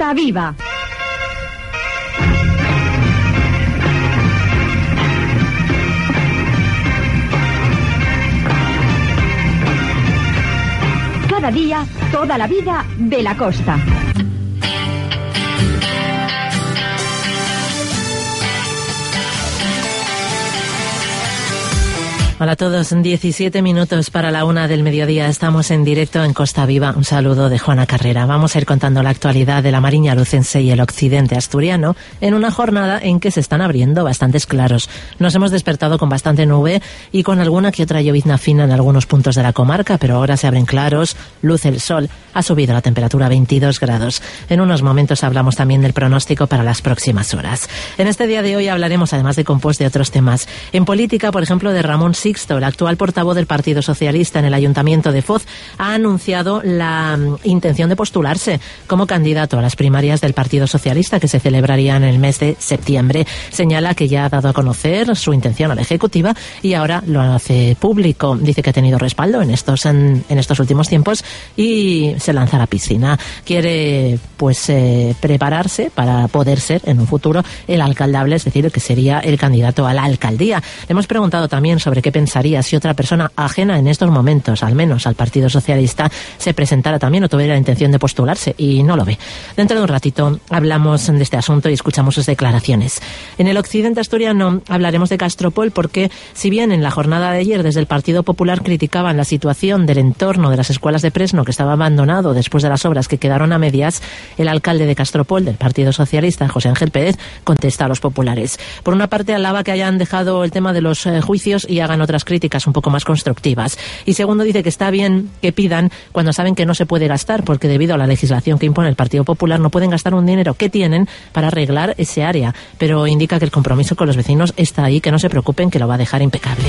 Costa Viva. Cada día, toda la vida de la costa. Hola a todos, 17 minutos para la 1 del mediodía. Estamos en directo en Costa Viva. Un saludo de Juana Carrera. Vamos a ir contando la actualidad de la Mariña Lucense y el occidente asturiano en una jornada en que se están abriendo bastantes claros. Nos hemos despertado con bastante nube y con alguna que otra llovizna fina en algunos puntos de la comarca, pero ahora se abren claros, luce el sol, ha subido la temperatura a 22 grados. En unos momentos hablamos también del pronóstico para las próximas horas. En este día de hoy hablaremos, además de Compost, de otros temas. En política, por ejemplo, de Ramón Sixto, el actual portavoz del Partido Socialista en el Ayuntamiento de Foz, ha anunciado la intención de postularse como candidato a las primarias del Partido Socialista que se celebrarían en el mes de septiembre. Señala que ya ha dado a conocer su intención a la Ejecutiva y ahora lo hace público. Dice que ha tenido respaldo en estos últimos tiempos y se lanza a la piscina. Quiere prepararse para poder ser en un futuro el alcaldable, es decir, que sería el candidato a la alcaldía. Le hemos preguntado también sobre qué pensaría si otra persona ajena en estos momentos, al menos al Partido Socialista, se presentara también o tuviera la intención de postularse, y no lo ve. Dentro de un ratito hablamos de este asunto y escuchamos sus declaraciones. En el occidente asturiano hablaremos de Castropol porque, si bien en la jornada de ayer desde el Partido Popular criticaban la situación del entorno de las escuelas de Presno, que estaba abandonado después de las obras que quedaron a medias, el alcalde de Castropol del Partido Socialista, José Ángel Pérez, contesta a los populares. Por una parte, alaba que hayan dejado el tema de los juicios y hagan otras críticas un poco más constructivas. Y segundo, dice que está bien que pidan cuando saben que no se puede gastar, porque debido a la legislación que impone el Partido Popular no pueden gastar un dinero que tienen para arreglar ese área, pero indica que el compromiso con los vecinos está ahí, que no se preocupen, que lo va a dejar impecable.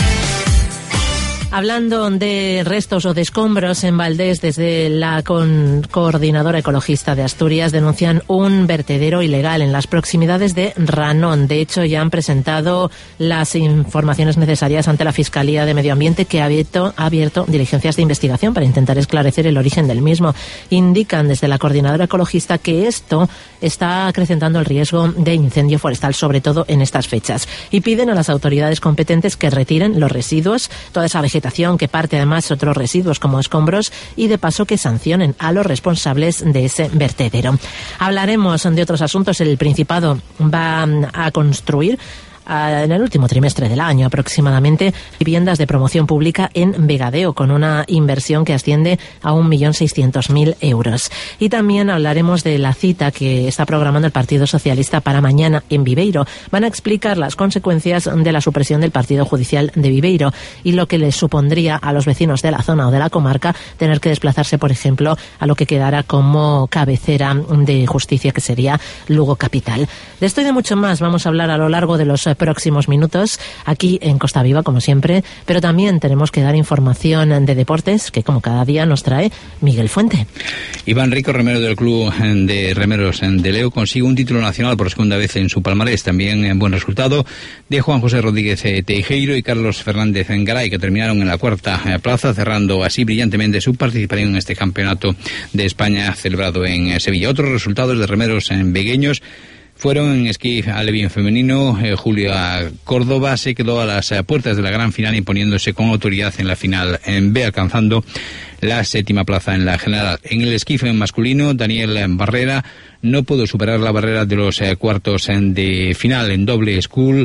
Hablando de restos o de escombros en Valdés, desde la Coordinadora Ecologista de Asturias denuncian un vertedero ilegal en las proximidades de Ranón. De hecho, ya han presentado las informaciones necesarias ante la Fiscalía de Medio Ambiente, que ha abierto diligencias de investigación para intentar esclarecer el origen del mismo. Indican desde la Coordinadora Ecologista que esto está acrecentando el riesgo de incendio forestal, sobre todo en estas fechas. Y piden a las autoridades competentes que retiren los residuos, toda esa vegetación que parte además otros residuos como escombros, y de paso que sancionen a los responsables de ese vertedero. Hablaremos de otros asuntos. El Principado va a construir en el último trimestre del año aproximadamente viviendas de promoción pública en Vegadeo, con una inversión que asciende a 1.600.000 euros. Y también hablaremos de la cita que está programando el Partido Socialista para mañana en Viveiro. Van a explicar las consecuencias de la supresión del Partido Judicial de Viveiro y lo que les supondría a los vecinos de la zona o de la comarca tener que desplazarse, por ejemplo, a lo que quedara como cabecera de justicia, que sería Lugo Capital. De esto y de mucho más vamos a hablar a lo largo de los próximos minutos aquí en Costa Viva, como siempre, pero también tenemos que dar información de deportes que, como cada día, nos trae Miguel Fuente. Iván Rico, remero del Club de Remeros de Leo, consigue un título nacional por segunda vez en su palmarés. También en buen resultado de Juan José Rodríguez Teijeiro y Carlos Fernández Garay, que terminaron en la cuarta plaza, cerrando así brillantemente su participación en este campeonato de España celebrado en Sevilla. Otros resultados de remeros vegueños fueron en esquí alevín femenino. Julia Córdoba se quedó a las puertas de la gran final, imponiéndose con autoridad en la final en B, alcanzando la séptima plaza en la general. En el esquí masculino, Daniel Barrera no pudo superar la barrera de los cuartos de final. En doble school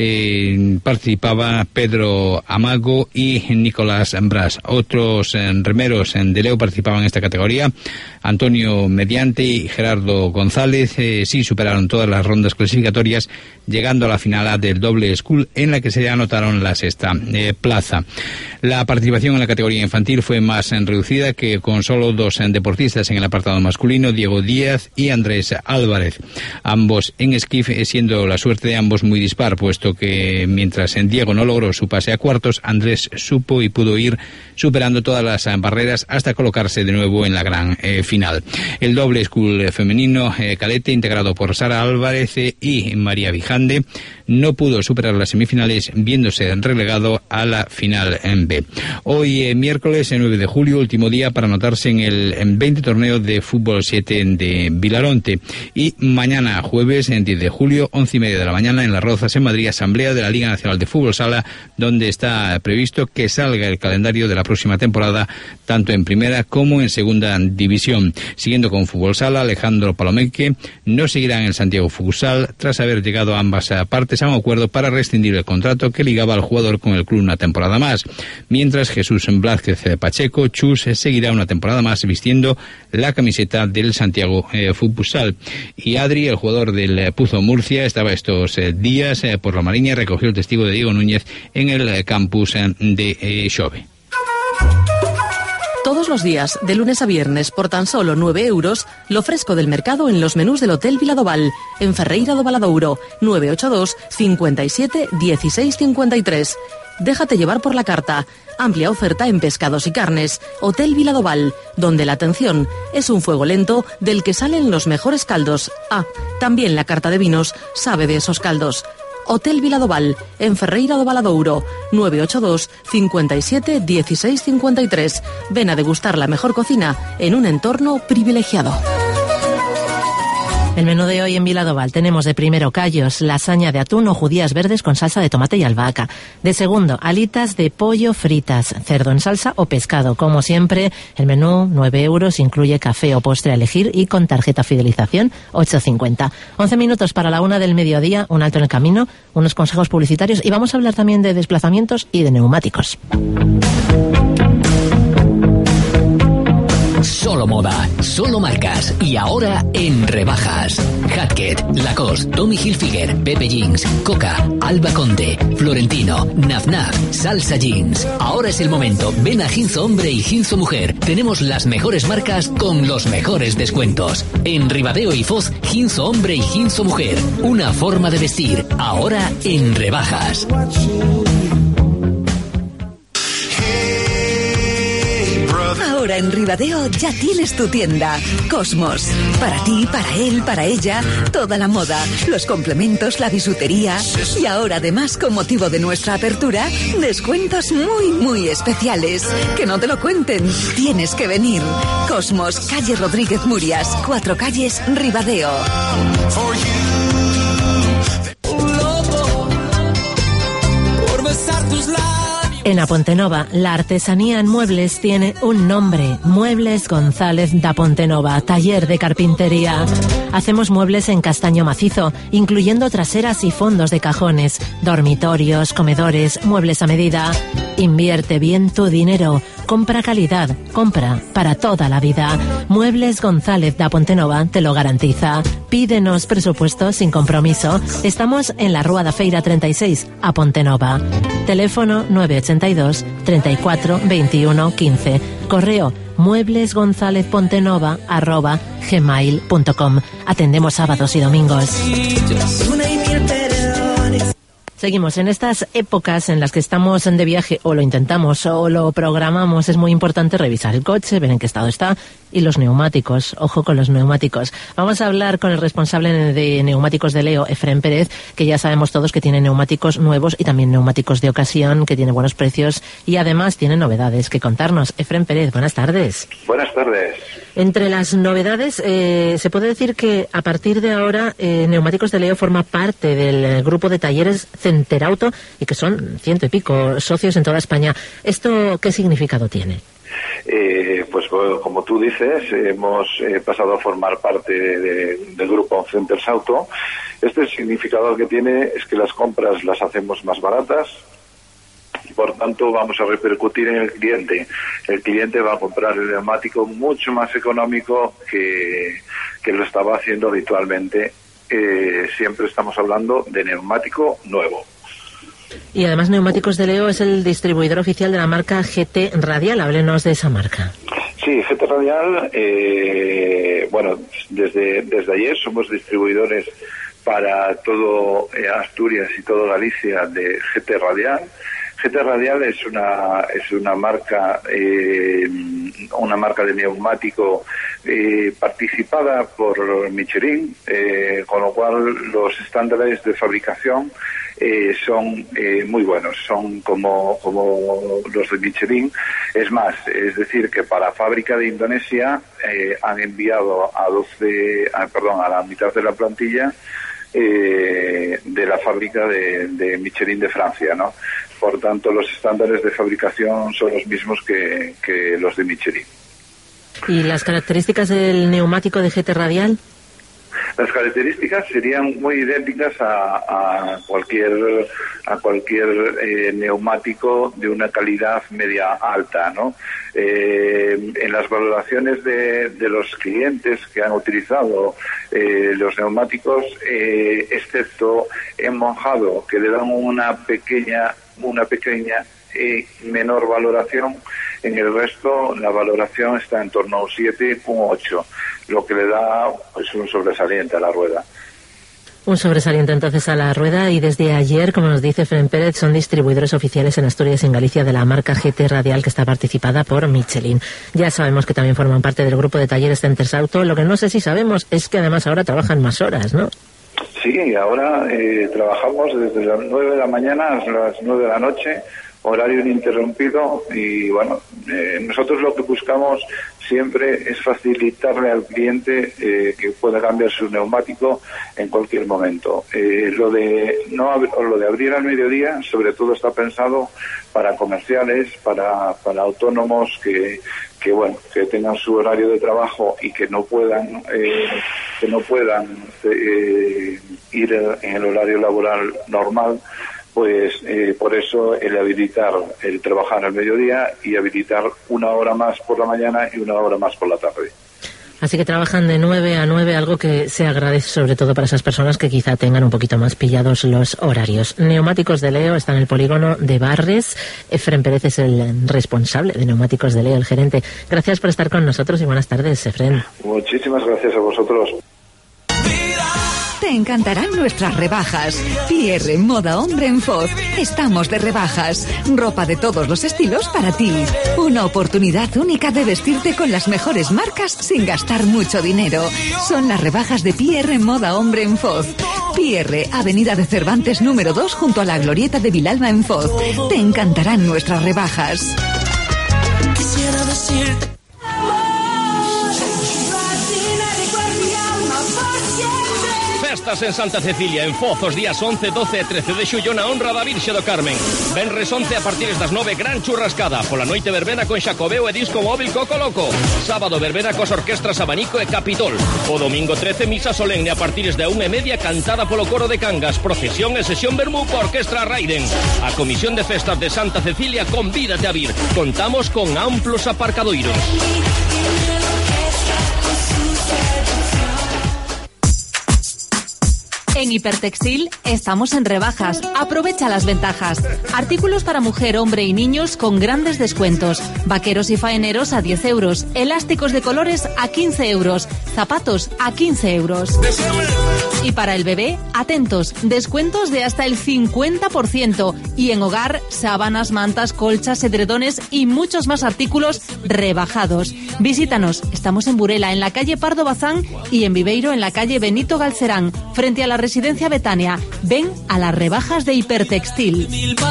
participaba Pedro Amago y Nicolás Bras. Otros remeros de Leo participaban en esta categoría. Antonio Mediante y Gerardo González sí superaron todas las rondas clasificatorias, llegando a la final del doble school, en la que se anotaron la sexta plaza. La participación en la categoría infantil fue más reducida, que con solo dos deportistas en el apartado masculino, Diego Díaz y Andrés Álvarez, ambos en esquí, siendo la suerte de ambos muy dispar, puesto que mientras Diego no logró su pase a cuartos, Andrés supo y pudo ir superando todas las barreras hasta colocarse de nuevo en la gran final. final. El doble school femenino cadete, integrado por Sara Álvarez y María Vijande, no pudo superar las semifinales, viéndose relegado a la final en B. Hoy, miércoles 9 de julio, último día para anotarse en el 20 torneo de fútbol 7 de Vilaronte. Y mañana, jueves 10 de julio, 11:30 de la mañana, en Las Rozas, en Madrid, asamblea de la Liga Nacional de Fútbol Sala, donde está previsto que salga el calendario de la próxima temporada, tanto en primera como en segunda división. Siguiendo con Fútbol Sala, Alejandro Palomeque no seguirá en el Santiago Futsal, tras haber llegado a ambas partes a un acuerdo para rescindir el contrato que ligaba al jugador con el club una temporada más. Mientras Jesús Blázquez Pacheco, Chus, seguirá una temporada más vistiendo la camiseta del Santiago Futsal. Y Adri, el jugador del Puzo Murcia, estaba estos días por la Mariña, recogió el testigo de Diego Núñez en el campus de Xove. Todos los días, de lunes a viernes, por tan solo 9 euros, lo fresco del mercado en los menús del Hotel Viladoval, en Ferreira do Valadouro, 982 57 16 53. Déjate llevar por la carta. Amplia oferta en pescados y carnes. Hotel Viladoval, donde la atención es un fuego lento del que salen los mejores caldos. Ah, también la carta de vinos sabe de esos caldos. Hotel Viladoval, en Ferreira do Valadouro, 982 57 16 53. Ven a degustar la mejor cocina en un entorno privilegiado. El menú de hoy en Viladoval tenemos de primero callos, lasaña de atún o judías verdes con salsa de tomate y albahaca. De segundo, alitas de pollo fritas, cerdo en salsa o pescado. Como siempre, el menú 9 euros, incluye café o postre a elegir y con tarjeta fidelización 8,50. 11 minutos para la 1 del mediodía, un alto en el camino, unos consejos publicitarios y vamos a hablar también de desplazamientos y de neumáticos. Solo moda, solo marcas y ahora en rebajas. Hatket, Lacoste, Tommy Hilfiger, Pepe Jeans, Coca, Alba Conte, Florentino, Naf Naf, Salsa Jeans. Ahora es el momento. Ven a Ginzo Hombre y Ginzo Mujer. Tenemos las mejores marcas con los mejores descuentos. En Ribadeo y Foz, Ginzo Hombre y Ginzo Mujer. Una forma de vestir. Ahora en rebajas. Ahora en Ribadeo ya tienes tu tienda. Cosmos. Para ti, para él, para ella, toda la moda, los complementos, la bisutería. Y ahora además, con motivo de nuestra apertura, descuentos muy especiales. Que no te lo cuenten, tienes que venir. Cosmos, calle Rodríguez Murias, 4 calles, Ribadeo. En Apontenova, la artesanía en muebles tiene un nombre: Muebles González da Pontenova, taller de carpintería. Hacemos muebles en castaño macizo, incluyendo traseras y fondos de cajones, dormitorios, comedores, muebles a medida. Invierte bien tu dinero. Compra calidad, compra para toda la vida. Muebles González da Pontenova te lo garantiza. Pídenos presupuesto sin compromiso. Estamos en la Rúa da Feira 36, a Pontenova. Teléfono 982 34 21 15. Correo mueblesgonzalezpontenova@gmail.com. Atendemos sábados y domingos. Seguimos en estas épocas en las que estamos de viaje, o lo intentamos o lo programamos. Es muy importante revisar el coche, ver en qué estado está, y los neumáticos. Ojo con los neumáticos. Vamos a hablar con el responsable de neumáticos de Leo, Efrén Pérez, que ya sabemos todos que tiene neumáticos nuevos y también neumáticos de ocasión, que tiene buenos precios y además tiene novedades que contarnos. Efrén Pérez, buenas tardes. Buenas tardes. Entre las novedades, se puede decir que a partir de ahora Neumáticos de Leo forma parte del grupo de talleres Centerauto y que son 100 y pico socios en toda España. ¿Esto qué significado tiene? Pues como tú dices, hemos pasado a formar parte del grupo Centers Auto. Este significado que tiene es que las compras las hacemos más baratas y por tanto vamos a repercutir en el cliente. El cliente va a comprar el neumático mucho más económico que lo estaba haciendo habitualmente. Siempre estamos hablando de neumático nuevo. Y además Neumáticos de Leo es el distribuidor oficial de la marca GT Radial. Háblenos de esa marca. Sí, GT Radial, bueno, desde ayer somos distribuidores para todo Asturias y todo Galicia de GT Radial. GT Radial es una marca de neumático participada por Michelin, con lo cual los estándares de fabricación son muy buenos, son como los de Michelin. Es más, es decir, que para la fábrica de Indonesia han enviado a la mitad de la plantilla de la fábrica de Michelin de Francia, ¿no? Por tanto, los estándares de fabricación son los mismos que los de Michelin. ¿Y las características del neumático de GT Radial? Las características serían muy idénticas a cualquier neumático de una calidad media alta, ¿no? En las valoraciones de los clientes que han utilizado los neumáticos, excepto en Monjado, que le dan una pequeña menor valoración, en el resto la valoración está en torno a un 7, un 8, lo que le da pues un sobresaliente a la rueda. Un sobresaliente entonces a la rueda, y desde ayer, como nos dice Fren Pérez, son distribuidores oficiales en Asturias y en Galicia de la marca GT Radial, que está participada por Michelin. Ya sabemos que también forman parte del grupo de talleres Centers Auto. Lo que no sé si sabemos es que además ahora trabajan más horas, ¿no? Sí, ahora trabajamos desde las 9 de la mañana hasta las 9 de la noche, horario ininterrumpido, y bueno, nosotros lo que buscamos siempre es facilitarle al cliente que pueda cambiar su neumático en cualquier momento. Lo de abrir al mediodía, sobre todo, está pensado para comerciales, para autónomos que tengan su horario de trabajo y que no puedan ir en el horario laboral normal. Pues por eso el trabajar al mediodía y habilitar una hora más por la mañana y una hora más por la tarde. Así que trabajan de 9 a 9, algo que se agradece sobre todo para esas personas que quizá tengan un poquito más pillados los horarios. Neumáticos de Leo está en el polígono de Barres. Efren Pérez es el responsable de Neumáticos de Leo, el gerente. Gracias por estar con nosotros y buenas tardes, Efren. Muchísimas gracias a vosotros. Te encantarán nuestras rebajas. Pierre Moda Hombre en Foz. Estamos de rebajas. Ropa de todos los estilos para ti. Una oportunidad única de vestirte con las mejores marcas sin gastar mucho dinero. Son las rebajas de Pierre Moda Hombre en Foz. Pierre, Avenida de Cervantes número 2, junto a la Glorieta de Vilalba en Foz. Te encantarán nuestras rebajas. Quisiera decirte Festas en Santa Cecilia, en Foz, os días 11, 12 e 13 de xullo na honra da Virxe do Carmen. Venres 11 a partir das 9, gran churrascada. Pola noite verbena con Xacobeo e disco móvil Coco Loco. Sábado verbena cos orquestras Abanico e Capitol. O domingo 13 misa solemne a partir da 1:30 cantada polo coro de Cangas. Procesión e sesión vermú coa orquestra Raiden. A Comisión de Festas de Santa Cecilia convídate a vir. Contamos con amplos aparcadoiros. En Hipertextil estamos en rebajas. Aprovecha las ventajas. Artículos para mujer, hombre y niños con grandes descuentos. Vaqueros y faeneros a 10 euros. Elásticos de colores a 15 euros. Zapatos a 15 euros. Y para el bebé, atentos, descuentos de hasta el 50%. Y en hogar, sábanas, mantas, colchas, edredones y muchos más artículos rebajados. Visítanos. Estamos en Burela, en la calle Pardo Bazán, y en Viveiro, en la calle Benito Galcerán, frente a la Residencia Betania. Ven a las rebajas de Hipertextil.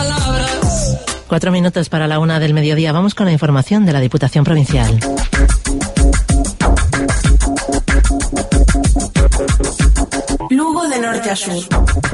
4 minutos para la 1 del mediodía. Vamos con la información de la Diputación Provincial. Lugo de norte a sur.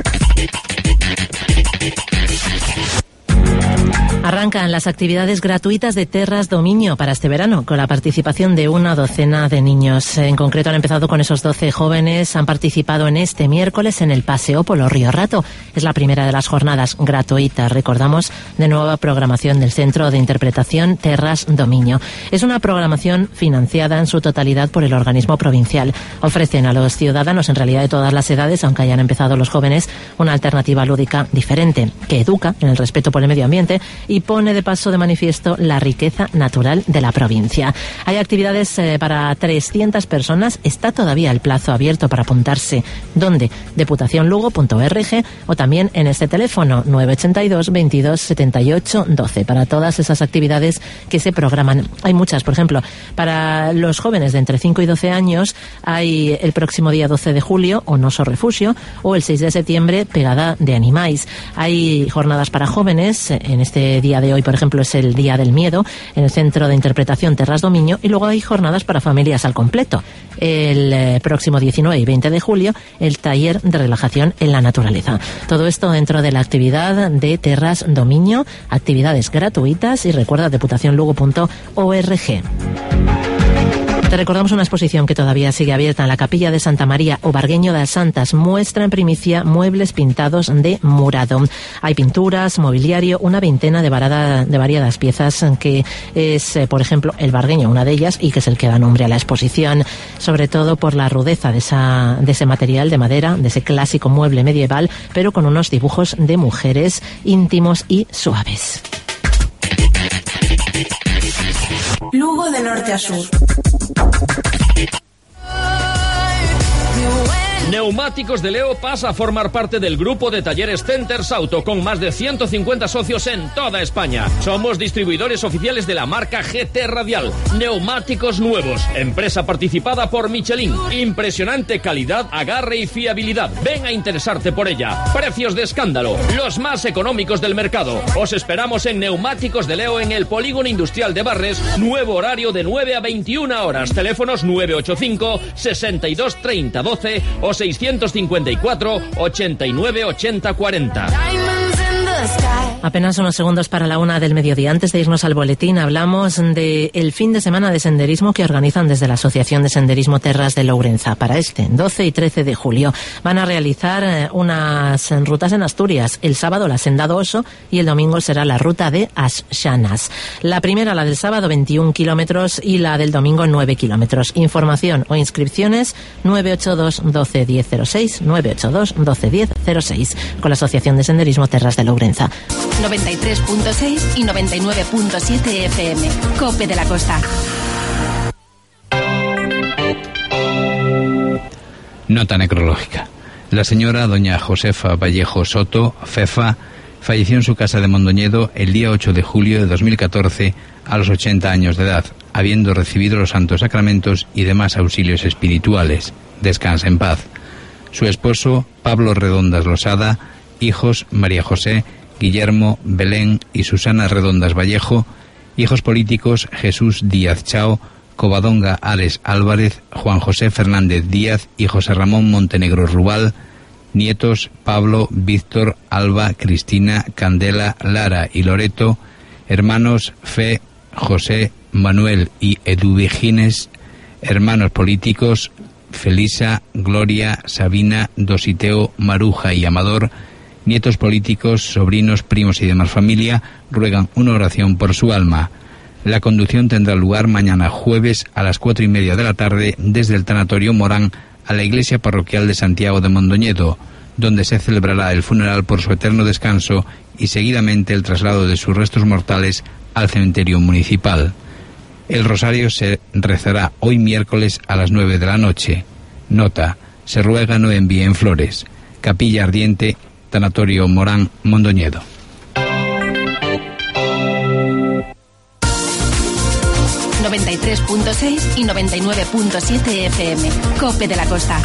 Arrancan las actividades gratuitas de Terras do Miño para este verano, con la participación de una docena de niños. En concreto han empezado con esos 12 jóvenes, han participado en este miércoles en el Paseo polo Río Rato. Es la primera de las jornadas gratuitas, recordamos, de nueva programación del Centro de Interpretación Terras do Miño. Es una programación financiada en su totalidad por el organismo provincial. Ofrecen a los ciudadanos, en realidad de todas las edades, aunque hayan empezado los jóvenes, una alternativa lúdica diferente, que educa en el respeto por el medio ambiente y pone pone de paso de manifiesto la riqueza natural de la provincia. Hay actividades para 300 personas. Está todavía el plazo abierto para apuntarse. ¿Dónde? Diputacionlugo.org o también en este teléfono 982 22 78 12 para todas esas actividades que se programan. Hay muchas, por ejemplo, para los jóvenes de entre 5 y 12 años hay el próximo día 12 de julio o Noso Refugio, o el 6 de septiembre Pegada de Animais. Hay jornadas para jóvenes. En este día de hoy, por ejemplo, es el Día del Miedo en el Centro de Interpretación Terras Domiño, y luego hay jornadas para familias al completo. El próximo 19 y 20 de julio el taller de relajación en la naturaleza. Todo esto dentro de la actividad de Terras Domiño, actividades gratuitas, y recuerda diputacionlugo.org. Te recordamos una exposición que todavía sigue abierta en la Capilla de Santa María o Bargueño das Santas. Muestra en primicia muebles pintados de murado. Hay pinturas, mobiliario, una veintena de variadas piezas, que es, por ejemplo, el Bargueño, una de ellas, y que es el que da nombre a la exposición, sobre todo por la rudeza de ese material de madera, de ese clásico mueble medieval, pero con unos dibujos de mujeres íntimos y suaves. Lugo de norte a sur. Neumáticos de Leo pasa a formar parte del grupo de talleres Centers Auto, con más de 150 socios en toda España. Somos distribuidores oficiales de la marca GT Radial. Neumáticos nuevos. Empresa participada por Michelin. Impresionante calidad, agarre y fiabilidad. Ven a interesarte por ella. Precios de escándalo. Los más económicos del mercado. Os esperamos en Neumáticos de Leo, en el Polígono Industrial de Barres. Nuevo horario de 9 a 21 horas. Teléfonos 985 62 30 12 o 654 89 80 40. Apenas unos segundos para la 1 del mediodía. Antes de irnos al boletín, hablamos del fin de semana de senderismo que organizan desde la Asociación de Senderismo Terras de Lourenza. Para 12 y 13 de julio van a realizar unas rutas en Asturias. El sábado la Senda do Oso y el domingo será la ruta de As Xanas. La primera, la del sábado, 21 kilómetros, y la del domingo 9 kilómetros. Información o inscripciones 982 12 1006, 982 12 1006, con la Asociación de Senderismo Terras de Lourenza. 93.6 y 99.7 FM. COPE de la Costa. Nota necrológica. La señora doña Josefa Vallejo Soto, Fefa, falleció en su casa de Mondoñedo el día 8 de julio de 2014 a los 80 años de edad, habiendo recibido los santos sacramentos y demás auxilios espirituales. Descansa en paz. Su esposo, Pablo Redondas Losada, hijos María José, Guillermo, Belén y Susana Redondas Vallejo, hijos políticos Jesús Díaz Chao, Covadonga Ares Álvarez, Juan José Fernández Díaz y José Ramón Montenegro Rubal, nietos Pablo, Víctor, Alba, Cristina, Candela, Lara y Loreto, hermanos Fe, José, Manuel y Eduvigines, hermanos políticos Felisa, Gloria, Sabina, Dositeo, Maruja y Amador, nietos políticos, sobrinos, primos y demás familia, ruegan una oración por su alma. La conducción tendrá lugar mañana jueves a las 4:30 de la tarde desde el Tanatorio Morán a la Iglesia Parroquial de Santiago de Mondoñedo, donde se celebrará el funeral por su eterno descanso y seguidamente el traslado de sus restos mortales al cementerio municipal. El rosario se rezará hoy miércoles a las 9 de la noche. Nota: se ruega no envíen flores. Capilla Ardiente, Tanatorio Morán, Mondoñedo. ...93.6 y 99.7 FM. COPE de la Costa.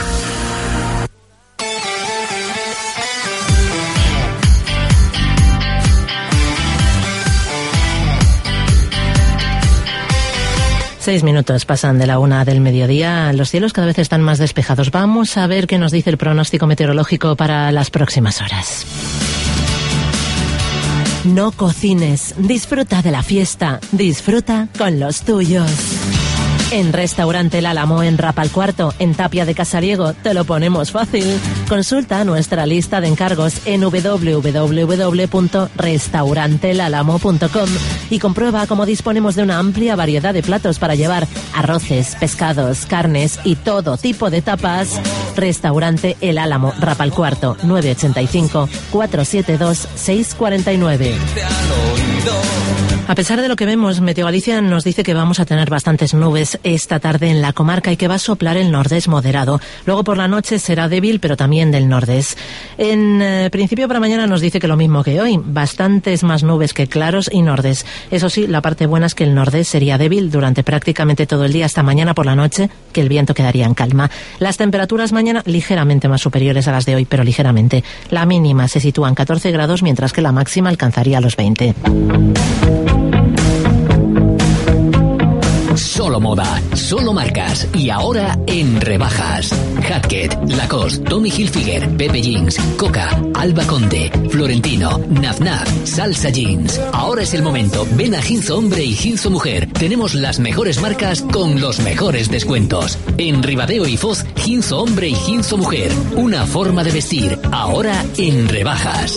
Seis minutos pasan de la 1 del mediodía. Los cielos cada vez están más despejados. Vamos a ver qué nos dice el pronóstico meteorológico para las próximas horas. No cocines, disfruta de la fiesta, disfruta con los tuyos. En Restaurante El Álamo, en Rapalcuarto, en Tapia de Casariego, te lo ponemos fácil. Consulta nuestra lista de encargos en www.restauranteelalamo.com y comprueba cómo disponemos de una amplia variedad de platos para llevar: arroces, pescados, carnes y todo tipo de tapas. Restaurante El Álamo, Rapalcuarto, 985 472 649. A pesar de lo que vemos, Meteo Galicia nos dice que vamos a tener bastantes nubes esta tarde en la comarca y que va a soplar el nordés moderado. Luego por la noche será débil, pero también del nordés. En principio para mañana nos dice que lo mismo que hoy, bastantes más nubes que claros y nordés. Eso sí, la parte buena es que el nordés sería débil durante prácticamente todo el día hasta mañana por la noche, que el viento quedaría en calma. Las temperaturas mañana ligeramente más superiores a las de hoy, pero ligeramente. La mínima se sitúa en 14 grados, mientras que la máxima alcanzaría los 20. Solo moda, solo marcas y ahora en rebajas. Hackett, Lacoste, Tommy Hilfiger, Pepe Jeans, Coca, Alba Conde, Florentino, Naf-Naf, Salsa Jeans. Ahora es el momento. Ven a Ginzo Hombre y Ginzo Mujer. Tenemos las mejores marcas con los mejores descuentos. En Ribadeo y Foz, Ginzo Hombre y Ginzo Mujer. Una forma de vestir. Ahora en rebajas.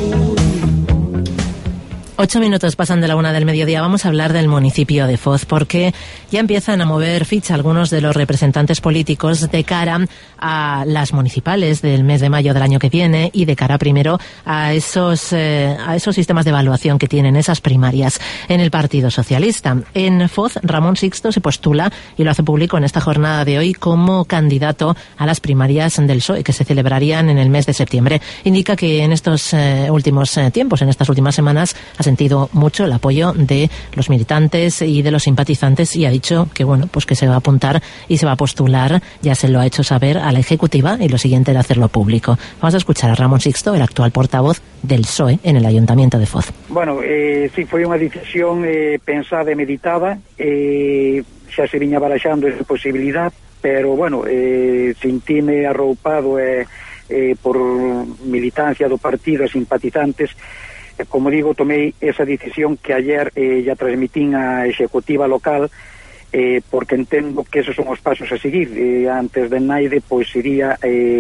8 minutos pasan de la 1 del mediodía. Vamos a hablar del municipio de Foz, porque ya empiezan a mover ficha algunos de los representantes políticos de cara a las municipales del mes de mayo del año que viene y de cara primero a esos sistemas de evaluación que tienen esas primarias en el Partido Socialista. En Foz, Ramón Sixto se postula y lo hace público en esta jornada de hoy como candidato a las primarias del PSOE que se celebrarían en el mes de septiembre. Indica que en estos últimos tiempos, en estas últimas semanas, ha sentido mucho el apoyo de los militantes y de los simpatizantes y ha dicho que bueno, pues que se va a apuntar y se va a postular, ya se lo ha hecho saber a la Ejecutiva y lo siguiente era hacerlo público. Vamos a escuchar a Ramón Sixto, el actual portavoz del PSOE en el Ayuntamiento de Foz. Bueno, sí, foi unha decisión pensada e meditada, xa se viña baraxando esa posibilidad, pero bueno, sentime arroupado por militancia do partido e simpatizantes. Como digo, tomei esa decisión que ayer ya transmitín a Executiva local, porque entendo que esos son os pasos a seguir. Antes de Naide, pois sería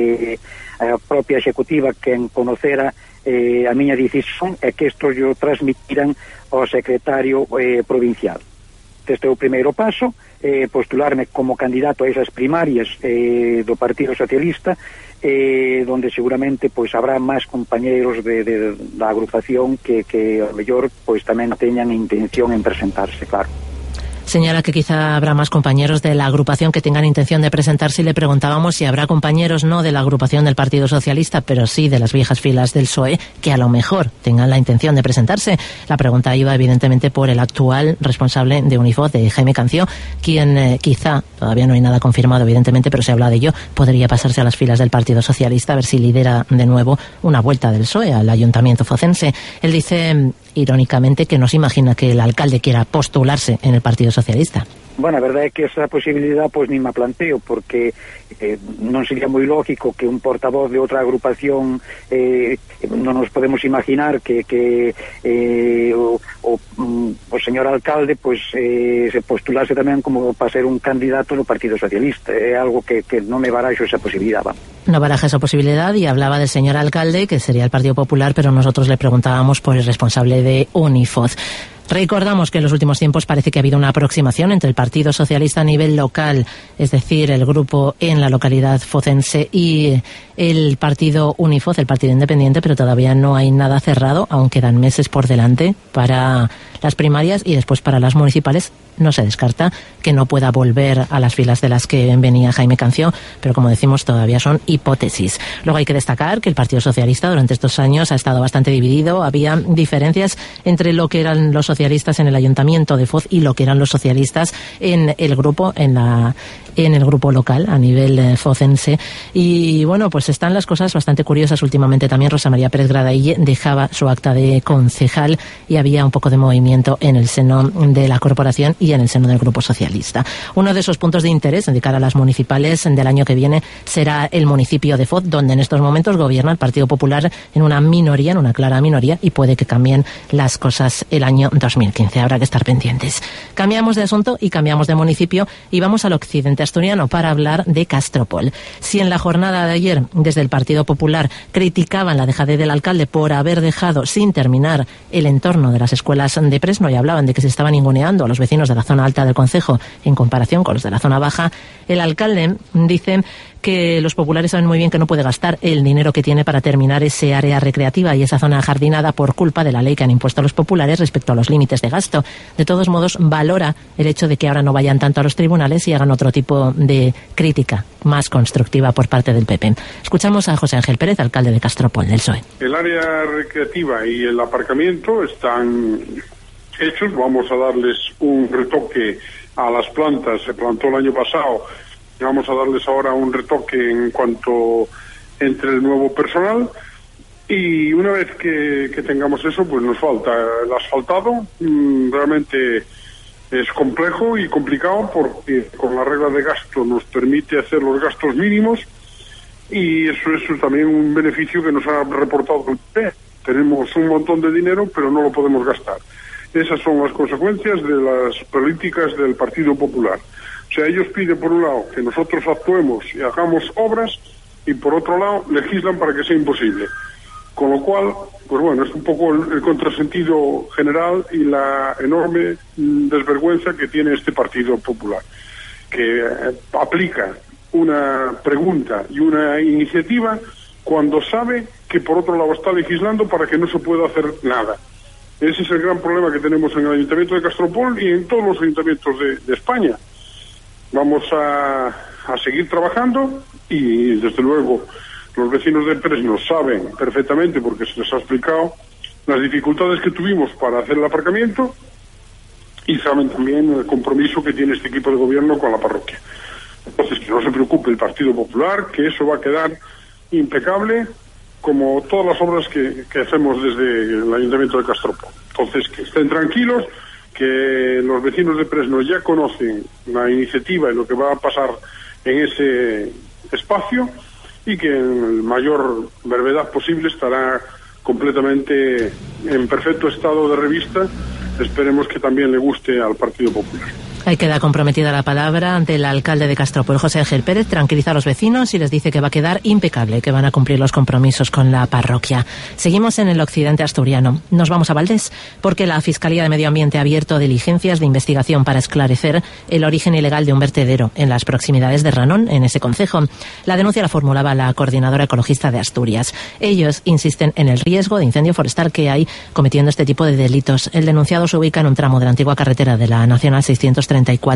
a propia Executiva quen conocera a miña decisión e que isto yo transmitiran ao secretario provincial. Este é o primeiro paso, postularme como candidato a esas primarias do Partido Socialista, donde seguramente pois habrá máis compañeiros da agrupación que ao mellor pois tamén teñan intención en presentarse, claro. Señala que quizá habrá más compañeros de la agrupación que tengan intención de presentarse y le preguntábamos si habrá compañeros no de la agrupación del Partido Socialista, pero sí de las viejas filas del PSOE, que a lo mejor tengan la intención de presentarse. La pregunta iba evidentemente por el actual responsable de Unifoz, de Jaime Canció, quien quizá, todavía no hay nada confirmado evidentemente, pero se habla de ello, podría pasarse a las filas del Partido Socialista a ver si lidera de nuevo una vuelta del PSOE al Ayuntamiento focense. Él dice irónicamente que no se imagina que el alcalde quiera postularse en el Partido Socialista. Bueno, a verdade é que esa posibilidad pois nin me planteo, porque non sería moi lógico que un portavoz de outra agrupación non nos podemos imaginar que o señor alcalde pois se postulase tamén como para ser un candidato do Partido Socialista. É algo que non me baraxo esa posibilidad. No baraja esa posibilidad y hablaba del señor alcalde, que sería el Partido Popular, pero nosotros le preguntábamos por el responsable de Unifoz. Recordamos que en los últimos tiempos parece que ha habido una aproximación entre el Partido Socialista a nivel local, es decir, el grupo en la localidad focense, y el Partido Unifoz, el Partido Independiente, pero todavía no hay nada cerrado, aún quedan meses por delante para las primarias y después para las municipales. No se descarta que no pueda volver a las filas de las que venía Jaime Canció, pero como decimos, todavía son hipótesis. Luego hay que destacar que el Partido Socialista durante estos años ha estado bastante dividido. Había diferencias entre lo que eran los socialistas en el Ayuntamiento de Foz y lo que eran los socialistas en el grupo, en el grupo local a nivel focense. Y bueno, pues están las cosas bastante curiosas últimamente. También Rosa María Pérez Gradaille dejaba su acta de concejal y había un poco de movimiento en el seno de la corporación y en el seno del Grupo Socialista. Uno de esos puntos de interés de cara a las municipales del año que viene será el municipio de Foz, donde en estos momentos gobierna el Partido Popular en una minoría, en una clara minoría, y puede que cambien las cosas el año 2015. Habrá que estar pendientes. Cambiamos de asunto y cambiamos de municipio y vamos al occidente asturiano para hablar de Castropol. Si en la jornada de ayer desde el Partido Popular criticaban la dejadez del alcalde por haber dejado sin terminar el entorno de las escuelas de Presno y hablaban de que se estaban ninguneando a los vecinos de la zona alta del concejo en comparación con los de la zona baja, el alcalde dice que los populares saben muy bien que no puede gastar el dinero que tiene para terminar ese área recreativa y esa zona ajardinada por culpa de la ley que han impuesto los populares respecto a los límites de gasto. De todos modos, valora el hecho de que ahora no vayan tanto a los tribunales y hagan otro tipo de crítica más constructiva por parte del PP. Escuchamos a José Ángel Pérez, alcalde de Castropol, del PSOE. El área recreativa y el aparcamiento están hechos. Vamos a darles un retoque a las plantas. Se plantó el año pasado. Vamos a darles ahora un retoque en cuanto entre el nuevo personal. Y una vez que tengamos eso, pues nos falta el asfaltado. Realmente es complejo y complicado porque con la regla de gasto nos permite hacer los gastos mínimos y eso es también un beneficio que nos ha reportado el PP. Tenemos un montón de dinero, pero no lo podemos gastar. Esas son las consecuencias de las políticas del Partido Popular. O sea, ellos piden por un lado que nosotros actuemos y hagamos obras y por otro lado legislan para que sea imposible. Con lo cual, pues bueno, es un poco el contrasentido general y la enorme desvergüenza que tiene este Partido Popular, que aplica una pregunta y una iniciativa cuando sabe que por otro lado está legislando para que no se pueda hacer nada. Ese es el gran problema que tenemos en el Ayuntamiento de Castropol y en todos los ayuntamientos de España. Vamos a seguir trabajando y desde luego los vecinos de Fresno saben perfectamente, porque se les ha explicado, las dificultades que tuvimos para hacer el aparcamiento y saben también el compromiso que tiene este equipo de gobierno con la parroquia. Entonces, que no se preocupe el Partido Popular, que eso va a quedar impecable como todas las obras que hacemos desde el Ayuntamiento de Castropol. Entonces, que estén tranquilos, que los vecinos de Fresno ya conocen la iniciativa y lo que va a pasar en ese espacio y que en el mayor brevedad posible estará completamente en perfecto estado de revista. Esperemos que también le guste al Partido Popular. Ahí queda comprometida la palabra del alcalde de Castropol, José Ángel Pérez. Tranquiliza a los vecinos y les dice que va a quedar impecable, que van a cumplir los compromisos con la parroquia. Seguimos en el occidente asturiano. Nos vamos a Valdés, porque la Fiscalía de Medio Ambiente ha abierto diligencias de investigación para esclarecer el origen ilegal de un vertedero en las proximidades de Ranón, en ese concejo. La denuncia la formulaba la Coordinadora Ecologista de Asturias. Ellos insisten en el riesgo de incendio forestal que hay cometiendo este tipo de delitos. El denunciado se ubica en un tramo de la antigua carretera de la Nacional 634.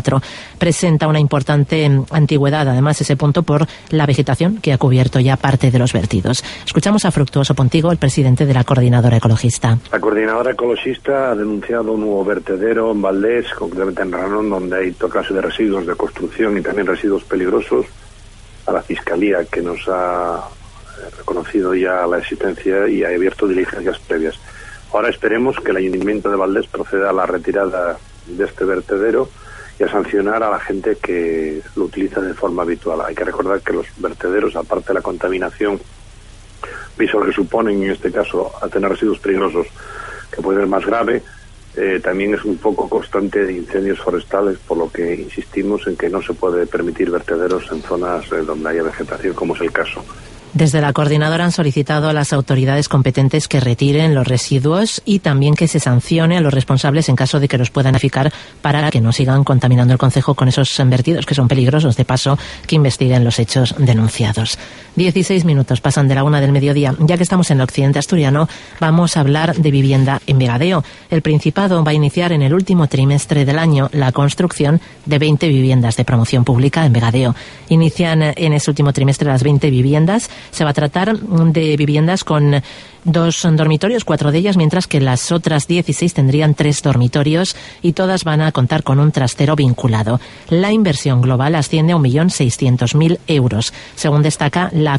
Presenta una importante antigüedad, además, ese punto por la vegetación que ha cubierto ya parte de los vertidos. Escuchamos a Fructuoso Pontigo, el presidente de la Coordinadora Ecologista. La Coordinadora Ecologista ha denunciado un nuevo vertedero en Valdés, concretamente en Ranón, donde hay toda clase de residuos de construcción y también residuos peligrosos, a la Fiscalía, que nos ha reconocido ya la existencia y ha abierto diligencias previas. Ahora esperemos que el Ayuntamiento de Valdés proceda a la retirada de este vertedero y a sancionar a la gente que lo utiliza de forma habitual. Hay que recordar que los vertederos, aparte de la contaminación visual que suponen, en este caso, a tener residuos peligrosos, que puede ser más grave, también es un poco constante de incendios forestales, por lo que insistimos en que no se puede permitir vertederos en zonas donde haya vegetación, como es el caso. Desde la coordinadora han solicitado a las autoridades competentes que retiren los residuos y también que se sancione a los responsables en caso de que los puedan aplicar para que no sigan contaminando el concejo con esos vertidos que son peligrosos. De paso, que investiguen los hechos denunciados. 16 minutos pasan de la 1 del mediodía. Ya que estamos en el occidente asturiano, vamos a hablar de vivienda en Vegadeo. El Principado va a iniciar en el último trimestre del año la construcción de 20 viviendas de promoción pública en Vegadeo. Inician en ese último trimestre las 20 viviendas. Se va a tratar de viviendas con 2 dormitorios, 4 de ellas, mientras que las otras 16 tendrían 3 dormitorios y todas van a contar con un trastero vinculado. La inversión global asciende a 1.600.000 euros, según destaca la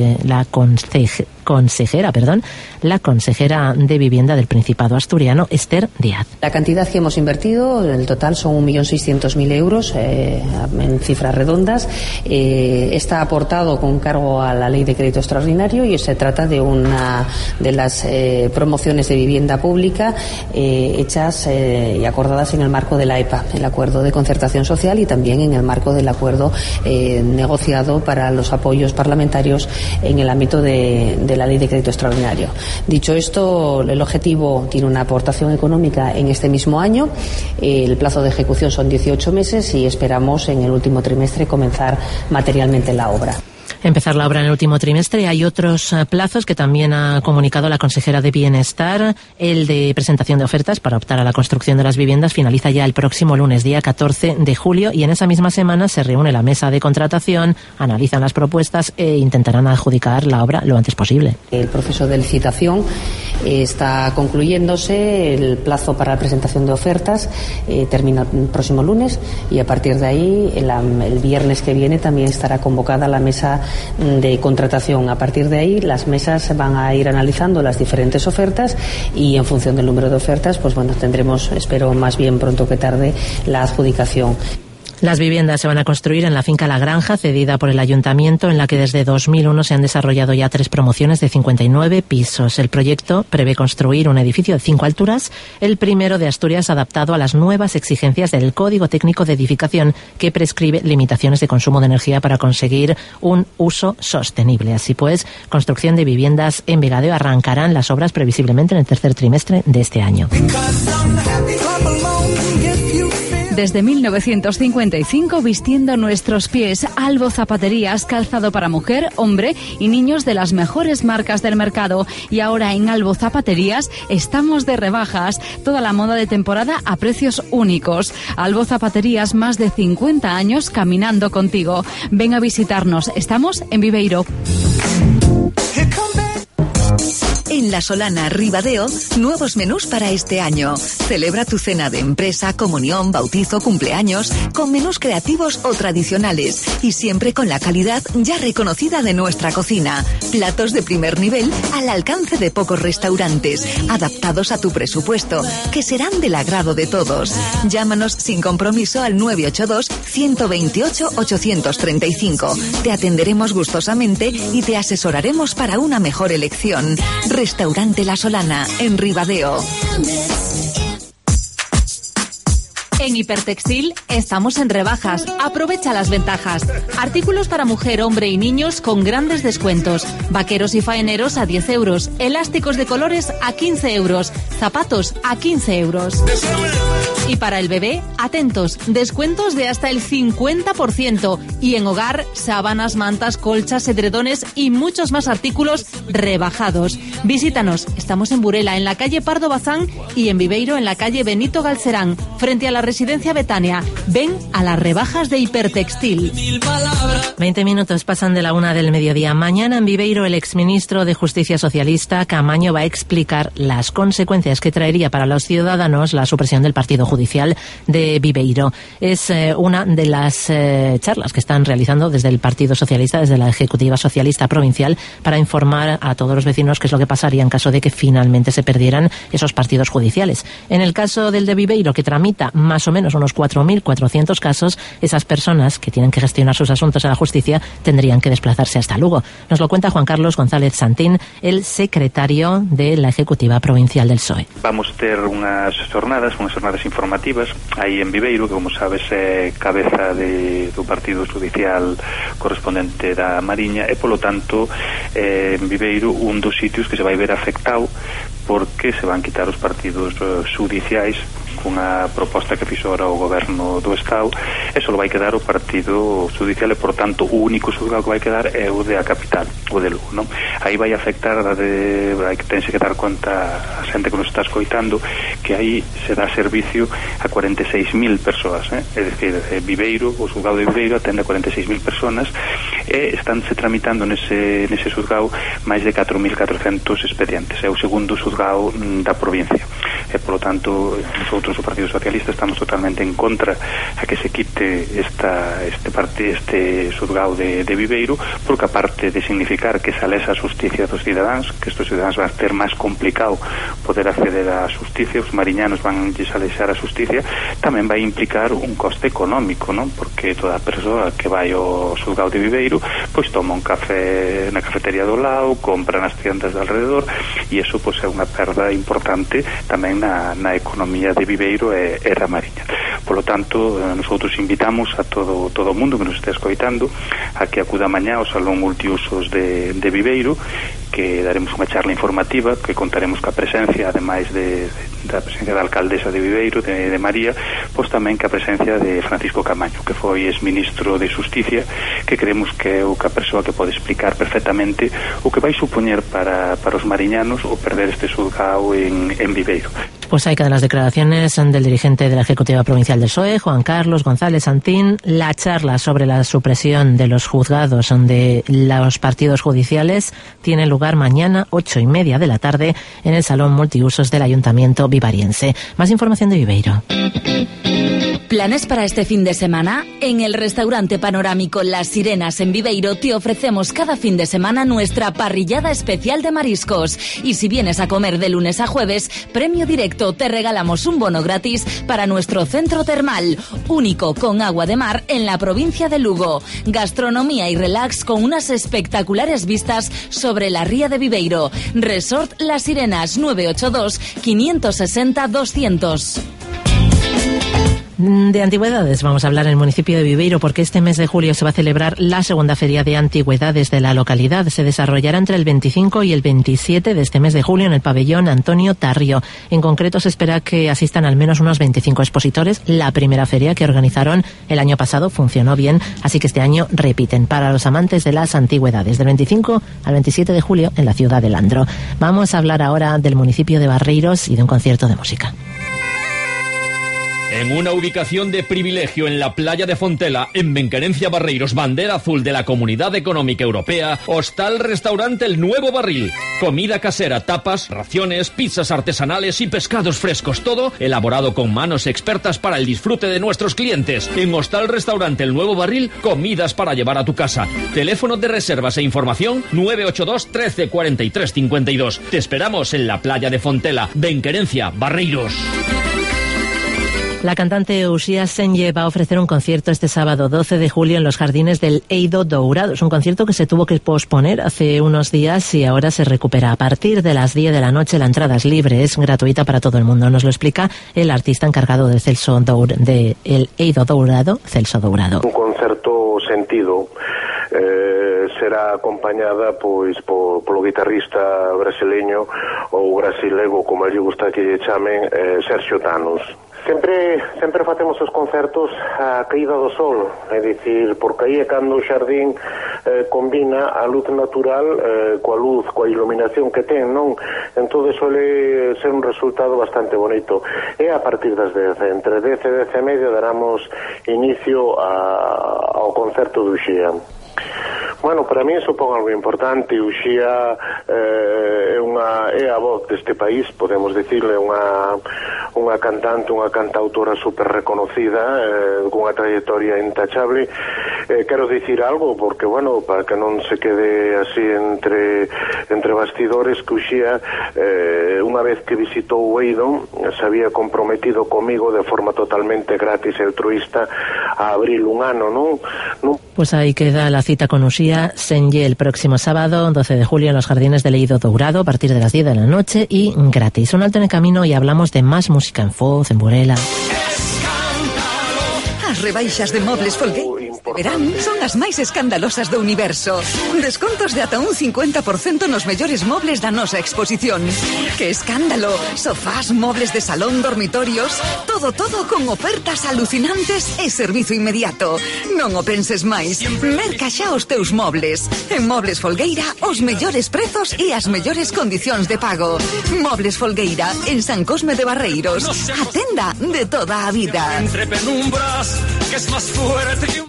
consejera de Vivienda del Principado asturiano, Esther Díaz. La cantidad que hemos invertido, en el total, son 1.600.000 euros, en cifras redondas. Está aportado con cargo a la Ley de Crédito Extraordinario y se trata de una de las promociones de vivienda pública hechas y acordadas en el marco de la EPA, el Acuerdo de Concertación Social, y también en el marco del acuerdo negociado para los apoyos parlamentarios en el ámbito de la Ley de Crédito Extraordinario. Dicho esto, el objetivo tiene una aportación económica en este mismo año. El plazo de ejecución son 18 meses y esperamos en el último trimestre comenzar materialmente la obra. empezar la obra en el último trimestre. Hay otros plazos que también ha comunicado la consejera de Bienestar. El de presentación de ofertas para optar a la construcción de las viviendas finaliza ya el próximo lunes, día 14 de julio, y en esa misma semana se reúne la mesa de contratación, analizan las propuestas e intentarán adjudicar la obra lo antes posible. El proceso de licitación está concluyéndose, el plazo para la presentación de ofertas termina el próximo lunes, y a partir de ahí el viernes que viene también estará convocada la mesa de contratación. A partir de ahí las mesas van a ir analizando las diferentes ofertas y en función del número de ofertas, pues bueno, tendremos, espero más bien pronto que tarde, la adjudicación. Las viviendas se van a construir en la finca La Granja, cedida por el Ayuntamiento, en la que desde 2001 se han desarrollado ya 3 promociones de 59 pisos. El proyecto prevé construir un edificio de 5 alturas, el primero de Asturias adaptado a las nuevas exigencias del Código Técnico de Edificación, que prescribe limitaciones de consumo de energía para conseguir un uso sostenible. Así pues, construcción de viviendas en Vegadeo. Arrancarán las obras previsiblemente en el tercer trimestre de este año. Desde 1955 vistiendo nuestros pies. Albo Zapaterías, calzado para mujer, hombre y niños de las mejores marcas del mercado. Y ahora en Albo Zapaterías estamos de rebajas. Toda la moda de temporada a precios únicos. Albo Zapaterías, más de 50 años caminando contigo. Ven a visitarnos. Estamos en Viveiro. En La Solana, Ribadeo, nuevos menús para este año. Celebra tu cena de empresa, comunión, bautizo, cumpleaños, con menús creativos o tradicionales y siempre con la calidad ya reconocida de nuestra cocina. Platos de primer nivel al alcance de pocos restaurantes, adaptados a tu presupuesto, que serán del agrado de todos. Llámanos sin compromiso al 982 128 835. Te atenderemos gustosamente y te asesoraremos para una mejor elección. Restaurante La Solana, en Ribadeo. En Hipertextil estamos en rebajas. Aprovecha las ventajas. Artículos para mujer, hombre y niños con grandes descuentos. Vaqueros y faeneros a 10 euros. Elásticos de colores a 15 euros. Zapatos a 15 euros. Y para el bebé, atentos, descuentos de hasta el 50%. Y en hogar, sábanas, mantas, colchas, edredones y muchos más artículos rebajados. Visítanos, estamos en Burela, en la calle Pardo Bazán, y en Viveiro, en la calle Benito Galcerán, frente a la residencia Betania. Ven a las rebajas de Hipertextil. 20 minutos pasan de la 1 del mediodía. Mañana en Viveiro el exministro de Justicia socialista, Caamaño, va a explicar las consecuencias que traería para los ciudadanos la supresión del partido judicial de Viveiro. Es una de las charlas que están realizando desde el Partido Socialista, desde la Ejecutiva Socialista Provincial, para informar a todos los vecinos qué es lo que pasaría en caso de que finalmente se perdieran esos partidos judiciales. En el caso del de Viveiro, que tramita más o menos unos 4.400 casos, esas personas que tienen que gestionar sus asuntos a la justicia tendrían que desplazarse hasta Lugo. Nos lo cuenta Juan Carlos González Santín, el secretario de la Ejecutiva Provincial del PSOE. Vamos ter unhas jornadas informativas aí en Viveiro, que como sabes é cabeza do partido judicial correspondente da Mariña, e polo tanto en Viveiro un dos sitios que se vai ver afectado porque se van quitar os partidos judiciais unha proposta que fixo ahora o goberno do Estado, e só vai quedar o partido judicial e, por tanto, o único xulgado que vai quedar é o de a capital, o de Lugo, non? Aí vai afectar hai que tense que dar conta a xente que nos está escoitando que aí se dá servicio a 46.000 persoas, é dicir, Viveiro, o xulgado de Viveiro atende a 46.000 personas e estánse tramitando nese xulgado máis de 4.400 expedientes, é o segundo xulgado da provincia, e, polo tanto, nosotros o Partido Socialista estamos totalmente en contra a que se quite este xulgado de Viveiro, porque aparte de significar que se alexa a justicia dos cidadáns, que estes cidadáns van a ter máis complicado poder acceder á justicia, os mariñanos van a alexar a justicia, tamén vai implicar un coste económico, non? Porque toda persoa que vai ao xulgado de Viveiro pois toma un café na cafetería do lado, compra nas tiendas de alrededor, e iso pois é unha perda importante tamén na economía de Viveiro e da Mariña. Por lo tanto, nosotros invitamos a todo o mundo que nos este escoitando a que acuda mañá ao Salón Multiusos de Viveiro, que daremos unha charla informativa, que contaremos ca presencia, ademais da presencia da alcaldesa de Viveiro, de María, pois tamén ca presencia de Francisco Camaño, que foi ex-ministro de Xusticia, que creemos que é o que a persoa que pode explicar perfectamente o que vai supoñer para os mariñanos o perder este xulgao en Viveiro. Pues ahí quedan las declaraciones del dirigente de la Ejecutiva Provincial del PSOE, Juan Carlos González Santín. La charla sobre la supresión de los juzgados de los partidos judiciales tiene lugar mañana 8:30 de la tarde en el Salón Multiusos del Ayuntamiento Vivariense. Más información de Viveiro. ¿Planes para este fin de semana? En el restaurante panorámico Las Sirenas en Viveiro te ofrecemos cada fin de semana nuestra parrillada especial de mariscos. Y si vienes a comer de lunes a jueves, premio directo, te regalamos un bono gratis para nuestro centro termal, único con agua de mar en la provincia de Lugo. Gastronomía y relax con unas espectaculares vistas sobre la ría de Viveiro. Resort Las Sirenas, 982 560 200. De antigüedades vamos a hablar en el municipio de Viveiro, porque este mes de julio se va a celebrar la segunda feria de antigüedades de la localidad. Se desarrollará entre el 25 y el 27 de este mes de julio en el pabellón Antonio Tarrio. En concreto se espera que asistan al menos unos 25 expositores. La primera feria que organizaron el año pasado funcionó bien, así que este año repiten para los amantes de las antigüedades, del 25 al 27 de julio en la ciudad de Landro. Vamos a hablar ahora del municipio de Barreiros y de un concierto de música. En una ubicación de privilegio en la playa de Fontela, en Benquerencia Barreiros, bandera azul de la Comunidad Económica Europea, Hostal Restaurante El Nuevo Barril. Comida casera, tapas, raciones, pizzas artesanales y pescados frescos. Todo elaborado con manos expertas para el disfrute de nuestros clientes. En Hostal Restaurante El Nuevo Barril, comidas para llevar a tu casa. Teléfono de reservas e información 982 13 43 52. Te esperamos en la playa de Fontela, Benquerencia Barreiros. La cantante Uxía Senlle va a ofrecer un concierto este sábado 12 de julio en los jardines del Eido Dourado. Es un concierto que se tuvo que posponer hace unos días y ahora se recupera. A partir de las 10 de la noche la entrada es libre, es gratuita para todo el mundo. Nos lo explica el artista encargado de el Eido Dourado, Celso Dourado. Un concerto sentido. Será acompañada pois polo guitarrista brasileño ou brasilego, como lle gusta que lle chamen, Sergio Thanos. Sempre facemos os concertos a caída do sol, é dicir, porque aí é cando o xardín combina a luz natural coa iluminación que ten, non? Entón suele ser un resultado bastante bonito. E a partir das 10, entre 10 e 10 e media daramos inicio ao concerto do Uxía. Bueno, para mí supón algo importante. Uxía é a voz deste país, podemos decirle, unha cantante, unha cantautora super reconocida, cunha trayectoria intachable. Quero dicir algo, porque, bueno, para que non se quede así entre bastidores, que Uxía, unha vez que visitou o Eido, se había comprometido comigo de forma totalmente gratis e altruista a abrir un ano, non? Pues ahí queda la cita con Uxía Senlle el próximo sábado 12 de julio en los jardines del Eido Dourado a partir de las 10 de la noche y gratis. Un alto en el camino y hablamos de más música en Foz, en Burela. As rebaixas de Mobles Folgueiras de verán son as máis escandalosas do universo. Descontos de ata un 50% nos mellores mobles da nosa exposición. ¡Que escándalo! Sofás, mobles de salón, dormitorios, todo con ofertas alucinantes e servizo inmediato. Non o penses máis. Merca xa os teus mobles. En Mobles Folgueira, os mellores prezos e as mellores condicións de pago. Mobles Folgueira, en San Cosme de Barreiros. A tenda de toda a vida. Entre penumbras, que es más fuerte que un...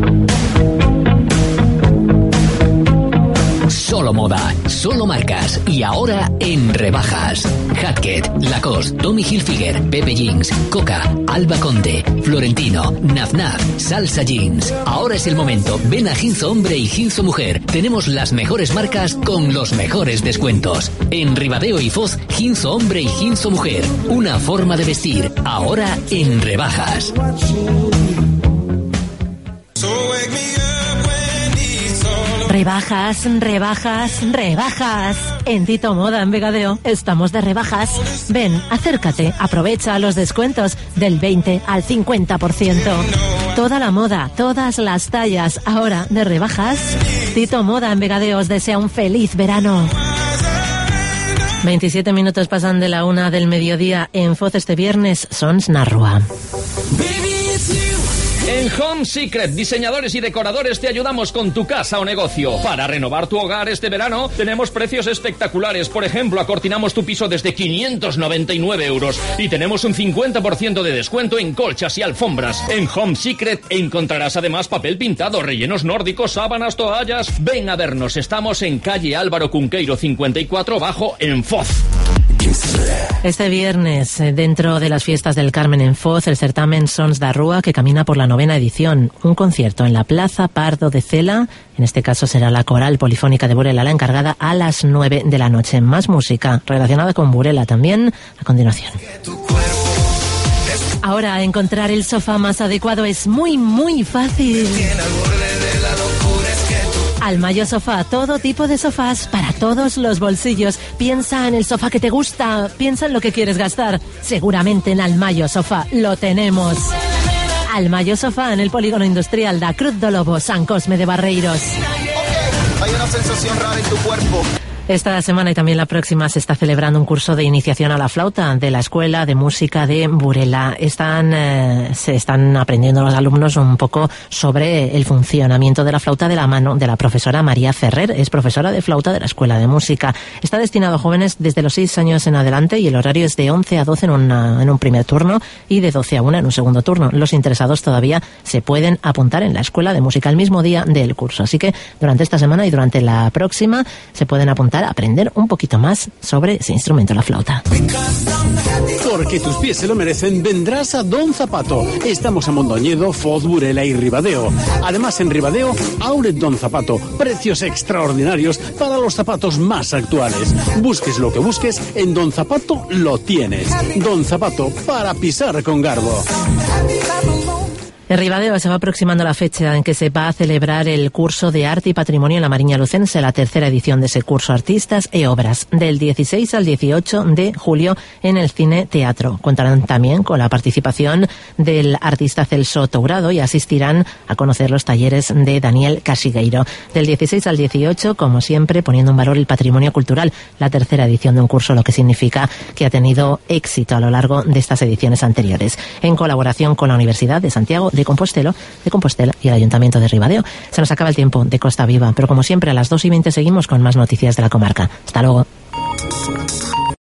Solo moda, solo marcas y ahora en rebajas. Hatket, Lacoste, Tommy Hilfiger, Pepe Jeans, Coca, Alba Conde, Florentino, Naf, Salsa Jeans. Ahora es el momento. Ven a Ginzo Hombre y Ginzo Mujer. Tenemos las mejores marcas con los mejores descuentos. En Ribadeo y Foz, Ginzo Hombre y Ginzo Mujer. Una forma de vestir. Ahora en rebajas. So wake me up when it's all Rebajas, rebajas, rebajas. En Tito Moda, en Vegadeo, estamos de rebajas. Ven, acércate, aprovecha los descuentos del 20 al 50%. Toda la moda, todas las tallas, ahora de rebajas. Tito Moda, en Vegadeo, os desea un feliz verano. 27 minutos pasan de la 1 del mediodía. En Foz este viernes, Sons na Rúa. En Home Secret, diseñadores y decoradores, te ayudamos con tu casa o negocio. Para renovar tu hogar este verano, tenemos precios espectaculares. Por ejemplo, acortinamos tu piso desde 599 euros y tenemos un 50% de descuento en colchas y alfombras. En Home Secret encontrarás además papel pintado, rellenos nórdicos, sábanas, toallas. Ven a vernos, estamos en calle Álvaro Cunqueiro 54 Bajo, en Foz. Este viernes, dentro de las fiestas del Carmen en Foz, el certamen Sons da Rúa, que camina por la 9ª edición. Un concierto en la Plaza Pardo de Cela, en este caso será la Coral Polifónica de Burela la encargada, a las 9 de la noche. Más música relacionada con Burela también a continuación. Ahora, encontrar el sofá más adecuado es muy, muy fácil. Almayo Sofá, todo tipo de sofás para todos los bolsillos. Piensa en el sofá que te gusta, piensa en lo que quieres gastar. Seguramente en Almayo Sofá lo tenemos. Almayo Sofá en el polígono industrial da Cruz do Lobo, San Cosme de Barreiros. Hay una sensación rara en tu cuerpo. Esta semana y también la próxima se está celebrando un curso de iniciación a la flauta de la Escuela de Música de Burela. Se están aprendiendo los alumnos un poco sobre el funcionamiento de la flauta de la mano de la profesora María Ferrer. Es profesora de flauta de la Escuela de Música. Está destinado a jóvenes desde los 6 años en adelante y el horario es de 11 a 12 en un primer turno y de 12 a 1 en un segundo turno. Los interesados todavía se pueden apuntar en la Escuela de Música el mismo día del curso. Así que durante esta semana y durante la próxima se pueden apuntar a aprender un poquito más sobre ese instrumento, la flauta. Porque tus pies se lo merecen, vendrás a Don Zapato. Estamos en Mondoñedo, Foz, Burela y Ribadeo. Además, en Ribadeo, Outlet Don Zapato. Precios extraordinarios para los zapatos más actuales. Busques lo que busques, en Don Zapato lo tienes. Don Zapato, para pisar con garbo. En Ribadeo se va aproximando la fecha en que se va a celebrar el curso de Arte y Patrimonio en la Mariña Lucense, la 3ª edición de ese curso Artistas e Obras, del 16 al 18 de julio en el Cine Teatro. Contarán también con la participación del artista Celso Tourado y asistirán a conocer los talleres de Daniel Casigueiro. Del 16 al 18, como siempre, poniendo en valor el patrimonio cultural, la 3ª edición de un curso, lo que significa que ha tenido éxito a lo largo de estas ediciones anteriores, en colaboración con la Universidad de Santiago de Compostela y el Ayuntamiento de Ribadeo. Se nos acaba el tiempo de Costa Viva, pero como siempre a las 2:20 seguimos con más noticias de la comarca. Hasta luego.